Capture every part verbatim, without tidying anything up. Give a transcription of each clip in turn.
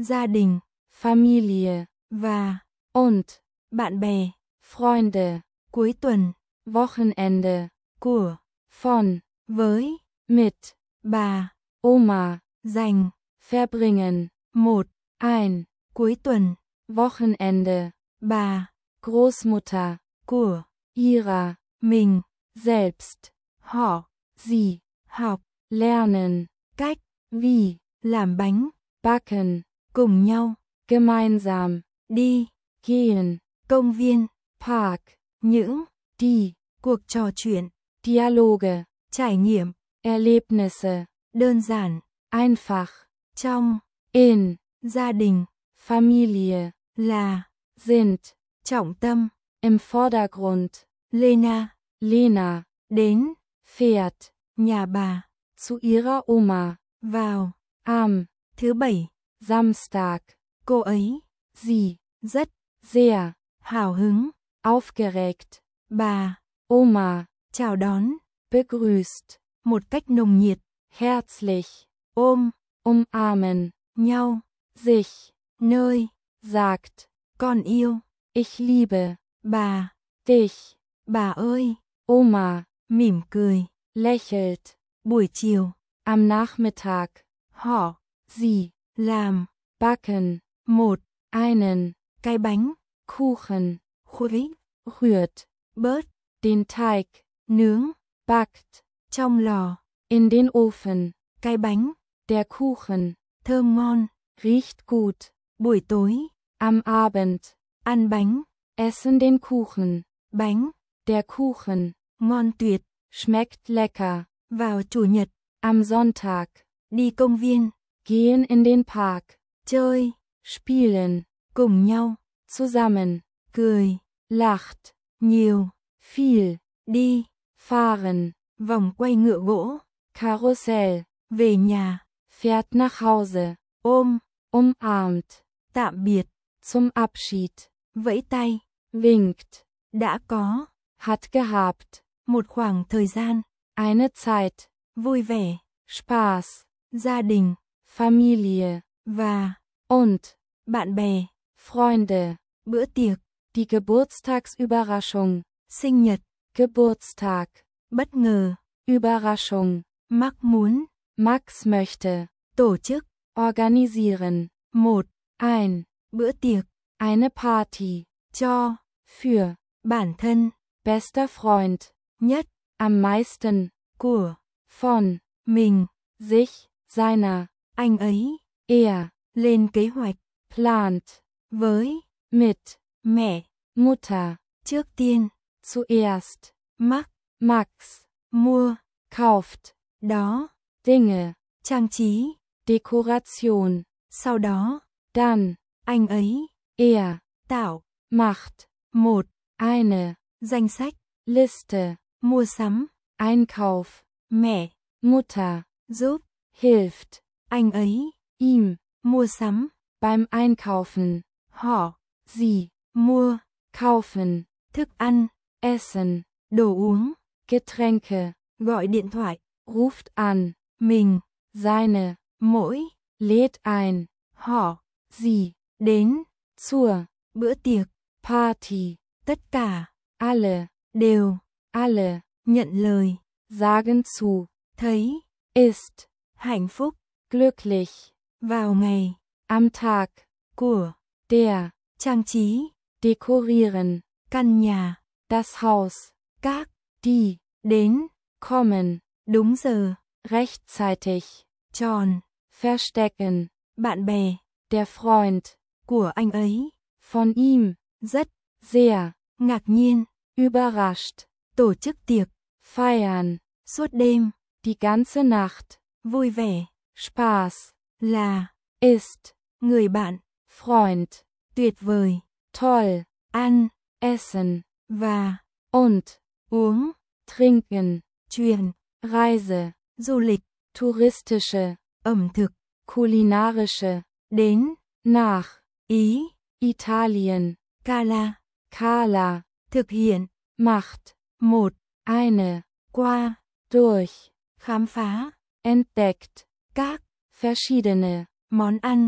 gia đình, Familie, và und, bạn bè, Freunde, cuối tuần, Wochenende, của, von, với, mit, bà, Oma, dành, verbringen, một, ein, cuối tuần, Wochenende, bà, Großmutter, của, ihrer, mình, selbst, họ, sie, học, lernen, cách, wie, làm bánh, backen, cùng nhau, gemeinsam, đi, gehen, công viên, Park, những, die, cuộc trò chuyện, Dialoge, trải nghiệm, Erlebnisse, đơn giản, einfach, trong, in, gia đình, Familie, là, sind, trọng tâm, im Vordergrund, Lena, Lena, đến, fährt, nhà bà, zu ihrer Oma, vào, am, thứ bảy, Samstag, cô ấy, sie, rất, sehr, hào hứng, aufgeregt, bà, Oma, chào đón, begrüßt, một cách nồng nhiệt, herzlich, ôm, umarmen, nhau, sich, nơi, sagt, con yêu, ich liebe, bà, dich, bà ơi, Oma, mỉm cười, lächelt, buổi chiều, am Nachmittag, họ, sie, làm, backen, một, einen, cái bánh, Kuchen, khuấy, rührt, bớt, den Teig, nướng, backt, trong lò, in den Ofen, cái bánh, der Kuchen, thơm ngon, riecht gut, buổi tối, am Abend, ăn bánh, essen den Kuchen, bánh, der Kuchen, ngon tuyệt, schmeckt lecker, vào chủ nhật, am Sonntag, đi công viên, gehen in den Park, chơi, spielen, cùng nhau, zusammen, cười, lacht, nhiều, viel, đi, fahren, vòng quay ngựa gỗ, Karussell, về nhà, fährt nach Hause, ôm, umarmt, tạm biệt, zum Abschied, vẫy tay, winkt, đã có, hat gehabt, một khoảng thời gian, eine Zeit, vui vẻ, Spaß, gia đình, Familie, và, und, bạn bè, Freunde, bữa tiệc, die Geburtstagsüberraschung, sinh nhật, Geburtstag, bất ngờ, Überraschung, mắc muốn, Max möchte, tổ chức, organisieren, một, ein, bữa tiệc, eine Party, cho, für, bản thân, bester Freund, nhất, am meisten, của, von, mình, sich, seiner, anh ấy, er, lên kế hoạch, plant, với, mit, mẹ, Mutter, trước tiên, zuerst, mắc, Max, mua, kauft, đó, Dinge, trang trí, Dekoration, sau đó, dann, anh ấy, er, tạo, macht, một, eine, danh sách, Liste, mua sắm, Einkauf, mẹ, Mutter, giúp, hilft, anh ấy, ihm, mua sắm, beim Einkaufen, họ, sie, mua, kaufen, thức ăn, essen, đồ uống, Getränke, gọi điện thoại, ruft an, mình, seine, mỗi, lädt ein, họ, sie, đến, zur, bữa tiệc, Party, tất cả, alle, đều, alle, nhận lời, sagen zu, thấy, ist, hạnh phúc, glücklich, vào ngày, am Tag, của, der, trang trí, dekorieren, căn nhà, das Haus, các, die, đến, kommen, đúng giờ, rechtzeitig, tròn, verstecken, bạn bè, der Freund, của anh ấy, von ihm, rất, sehr, ngạc nhiên, überrascht, tổ chức tiệc, feiern, suốt đêm, die ganze Nacht, vui vẻ, Spaß, là, ist, người bạn, Freund, tuyệt vời, toll, ăn, essen, và, und, uống, trinken, truyền, Reise, du lịch, touristische, ẩm thực, kulinarische, đến, nach, ý, Italien, Cala, Kala, thực hiện, macht, một, eine, qua, durch, khám phá, entdeckt, các, verschiedene, món ăn,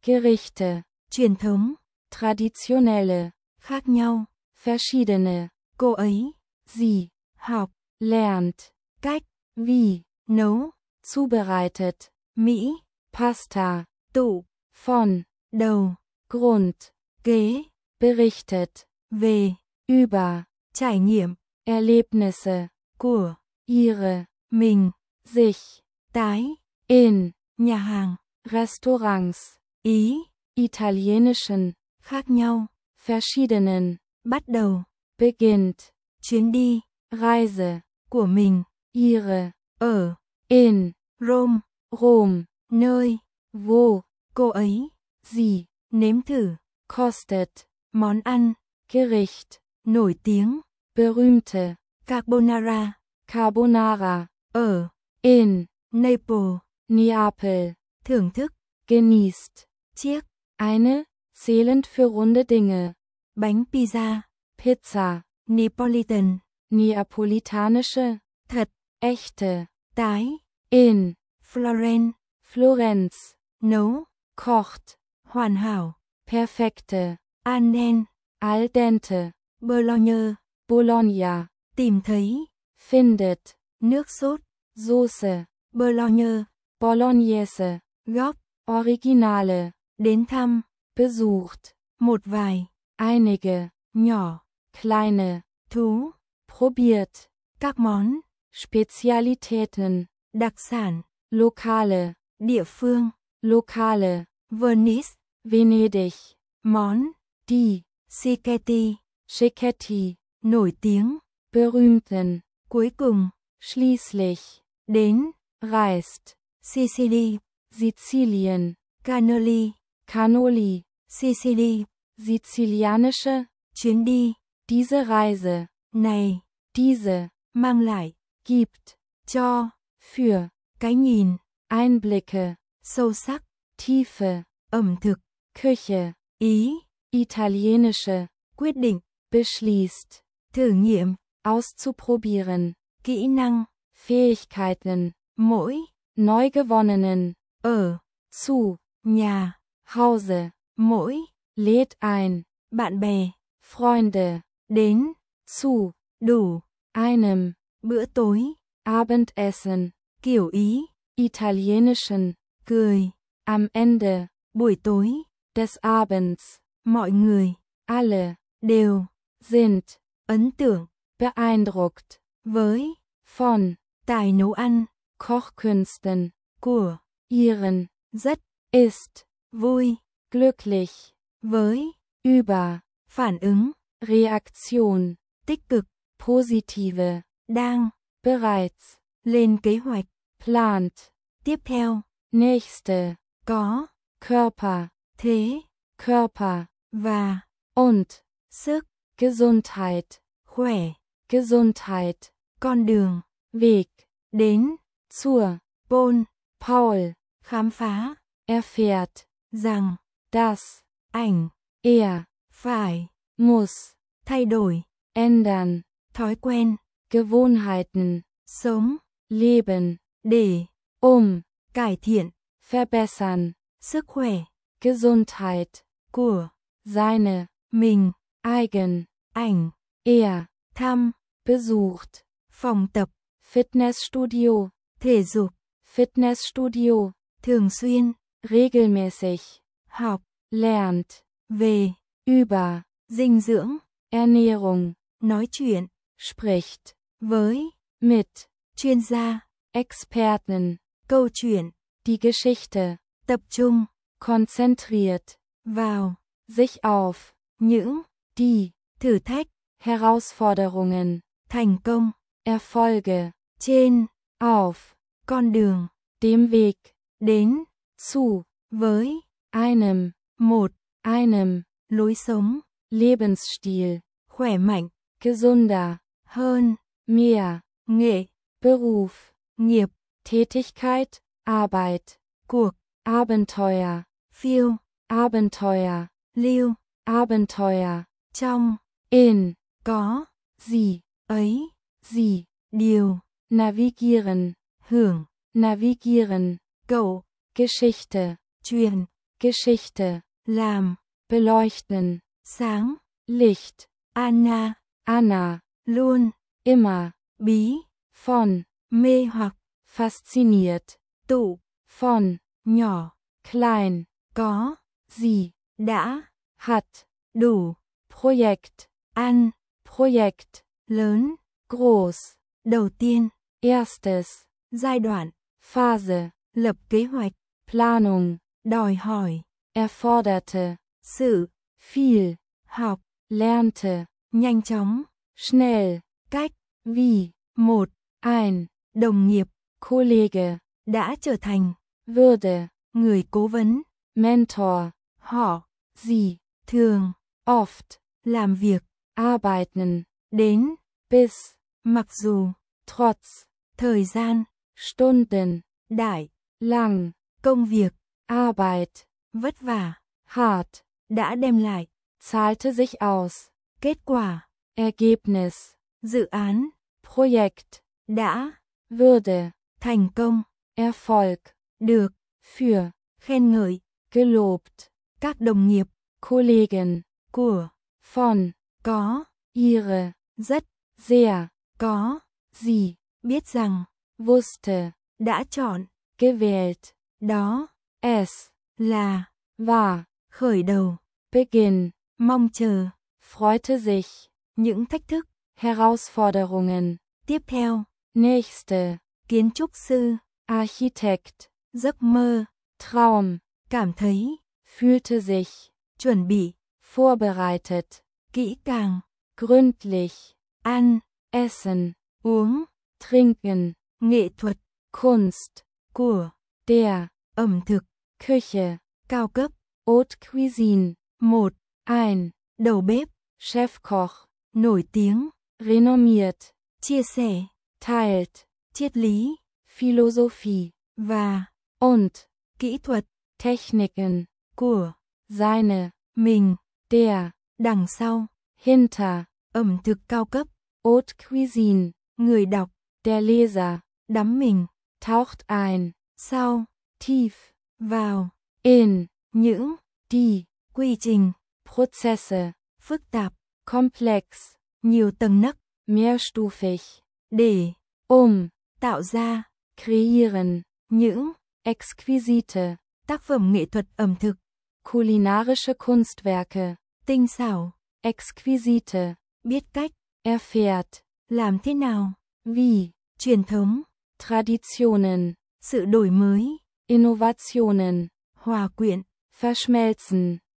Gerichte, truyền thống, traditionelle, khác nhau, verschiedene, cô ấy, sie, học, lernt, cách, wie, nấu, zubereitet, Mỹ, Pasta, tụ, von, đầu, Grund, ghế, berichtet, về, über, trải nghiệm, Erlebnisse, của, ihre, mình, sich, tái, in, nhà hàng, Restaurants, ý, italienischen, khác nhau, verschiedenen, bắt đầu, beginnt, chuyến đi, Reise, của mình, ihre, ở, in, Rome, Rom, nơi, wo, cô ấy, sie, nếm thử, kostet, món ăn, Gericht, nổi tiếng, berühmte, carbonara, Carbonara, ở, in, Naples, Neapel, thưởng thức, genießt, chiếc, eine, zählend für runde Dinge, bánh pizza, Pizza, Neapolitan, neapolitanische, thật, echte, tái, in, Florence, Florenz, nấu, kocht, hoàn hảo, perfekte, an den, al dente, Bologna, Bologna, tìm thấy, findet, nước sốt, Soße, Bologna, Bolognese, góc, Originale, đến thăm, besucht, một vài, einige, nhỏ, kleine, thú, probiert, các món, Spezialitäten, đặc sản, lokale, địa phương, lokale, Venice, Venedig, món, die, Cicchetti, Cicchetti, nổi tiếng, berühmten, cuối cùng, schließlich, đến, reist, Sicily, Sizilien, Cannoli, Cannoli, Sicily, sizilianische, chuyến đi, diese Reise, này, diese, mang lại, gibt, cho, für, cái nhìn, Einblicke, sâu sắc, Tiefe, ẩm thực, Küche, ý, italienische, quyết định, beschließt, thử nghiệm, auszuprobieren, kỹ năng, Fähigkeiten, mỗi, neu gewonnenen, ở, zu, nhà, Hause, mỗi, lädt ein, bạn bè, Freunde, đến, zu, đủ, einem, bữa tối, Abendessen, kiểu ý, italienischen, cười, am Ende, buổi tối, des Abends, mọi người, alle, đều, sind, ấn tượng, beeindruckt, với, von, tài nấu ăn, Kochkünsten, của, ihren, rất, ist, vui, glücklich, với, über, phản ứng, Reaktion, tích cực, positive, đang, bereits, lên kế hoạch, plant, tiếp theo, nächste, có, Körper, thế, Körper, và, und, sức, Gesundheit, khỏe, Gesundheit, con đường, Weg, đến, zur, Paul, Paul, khám phá, erfährt, rằng, dass, ảnh, er, phải, muss, thay đổi, ändern, thói quen, Gewohnheiten, sống, leben, để, um, cải thiện, verbessern, sức khỏe, Gesundheit, của, seine, mình, eigen, ảnh, er, thăm, besucht, phòng tập, Fitnessstudio, thể dục, Fitnessstudio, thường xuyên, regelmäßig, học, lernt, về, über, dinh dưỡng, Ernährung, nói chuyện, spricht, với, mit, chuyên gia, Experten, câu chuyện, die Geschichte, tập trung, konzentriert, vào, sich auf, những, die, thử thách, Herausforderungen, thành công, Erfolge, trên, auf, con đường, dem Weg, đến, zu, với, einem, một, einem, lối sống, Lebensstil, khỏe mạnh, gesunder, hơn, mehr, nghệ, Beruf, nghiệp, Tätigkeit, Arbeit, cuộc, Abenteuer, phiêu, Abenteuer, lưu, Abenteuer, trong, in, có, sie, ấy, sie, điều, navigieren, hưởng, navigieren, cậu, Geschichte, truyền, Geschichte, làm, beleuchten, sáng, Licht, Anna, Anna, luôn, immer, bí, von, mê hoặc, fasziniert, tụ, von, nhỏ, klein, có, sie, đã, hat, đủ, Projekt, ăn, Projekt, lớn, groß, đầu tiên, erstes, giai đoạn, Phase, lập kế hoạch, Planung, đòi hỏi, erforderte, sự, viel, học, lernte, nhanh chóng, schnell, cách, wie, một, ein, đồng nghiệp, Kollege, đã trở thành, würde, người cố vấn, Mentor, họ, sie, thường, oft, làm việc, arbeiten, đến, bis, mặc dù, trotz, thời gian, Stunden, đại, lang, công việc, Arbeit, vất vả, hart, đã đem lại, zahlte sich aus, kết quả, Ergebnis, dự án, Projekt, đã, würde, thành công, Erfolg, được, für, khen ngợi, gelobt, các đồng nghiệp, Kollegen, của, von, có, ihre, rất, sehr, có, sie, biết rằng, wusste, đã chọn, gewählt, đó, es, là, war, khởi đầu, Beginn, mong chờ, freute sich, những thách thức, Herausforderungen, tiếp theo, nächste, kiến trúc sư, Architekt, giấc mơ, Traum, cảm thấy, fühlte sich, chuẩn bị, vorbereitet, kỹ càng, gründlich, ăn, essen, uống, trinken, nghệ thuật, Kunst, của, der, ẩm thực, Küche, cao cấp, Haute Cuisine, một, ein, đầu bếp, Chefkoch, nổi tiếng, renommiert, chia sẻ, teilt, triết lý, Philosophie, và, und, kỹ thuật, Techniken, của, seine, mình, der, đằng sau, hinter, ẩm thực cao cấp, Haute Cuisine, người đọc, der Leser, đắm mình, taucht ein, sau, tief, vào, in, những, die, quy trình, Prozesse, phức tạp, komplex, nhiều tầng nấc, mehrstufig, để, um, tạo ra, kreieren, những, exquisite, tác phẩm nghệ thuật ẩm thực, kulinarische Kunstwerke, tinh xảo, exquisite, biết cách, erfährt, làm thế nào, wie, truyền thống, Traditionen, sự đổi mới, Innovationen, hòa quyện, verschmelzen,